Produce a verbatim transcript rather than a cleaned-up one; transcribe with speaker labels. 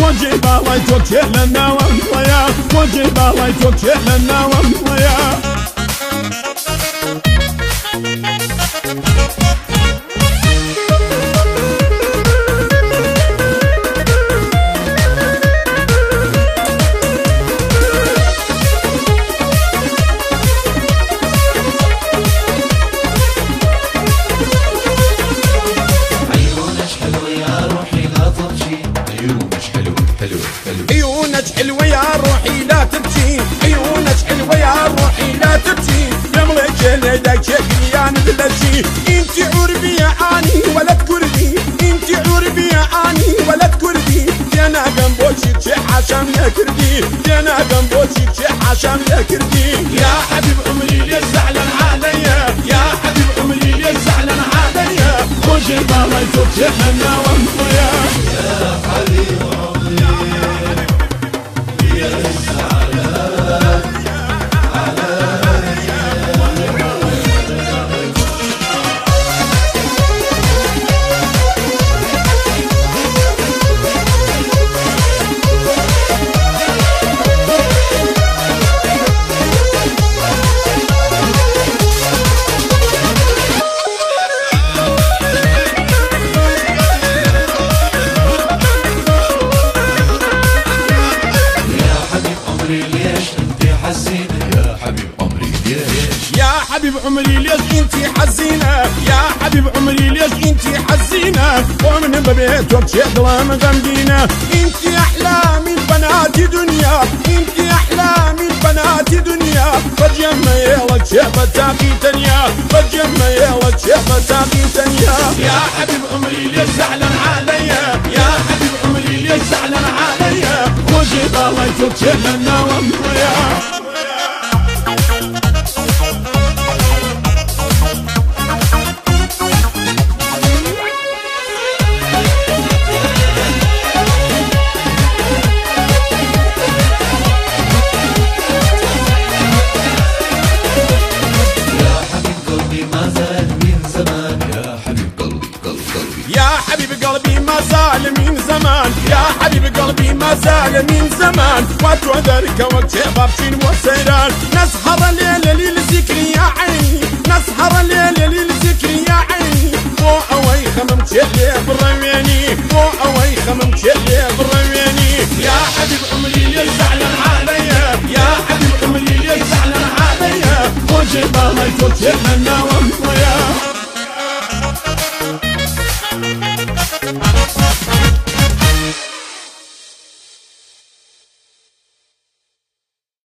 Speaker 1: وجه بالای تو چه لناوم ويا وجه بالای تو چه لناوم ويا عيونك حلوة يا روحي لا تبكي عيونك حلوة يا روحي لا تبكي يملك ليدك شقيان بلشي انت عربية اني ولد كردي انت عربية اني ولد كردي انا جنبوشي تشي حشام يا كردي انا جنبوشي تشي حشام يا كردي يا حبيب عمري ليش زعلان عليا يا حبيب عمري ليش زعلان عليا وجه بالي تبكي انا وانت يا حبيب يا حبيب عمري ليش انتي حزينة يا حبيب عمري ليش انتي حزينة ومن ببيتك شيء ظلام غمدينة انتي احلامي البنات دنيا انتي احلامي البنات دنيا فجمع يلا شيء بتاقي تنيا فجمع يلا شيء بتاقي تنيا يا حبيب عمري ليش زعلان عليا يا حبيب عمري ليش زعلان عليا وجه بالي تبكي لنا ويا يا حبيب قلبي ما زال من زمان يا حبيب قلبي ما زال من زمان وتودرك وقت بابشين وسيران نسهر الليل للذكر يا عيني نسهر الليل للذكر يا عيني مو اوي خمم تشلي بالرمياني مو اوي خمم تشلي بالرمياني يا حبيب عمري ليش زعلان عليا يا حبيب عمري ليش زعلان عليا وجه بالي تبكي لنا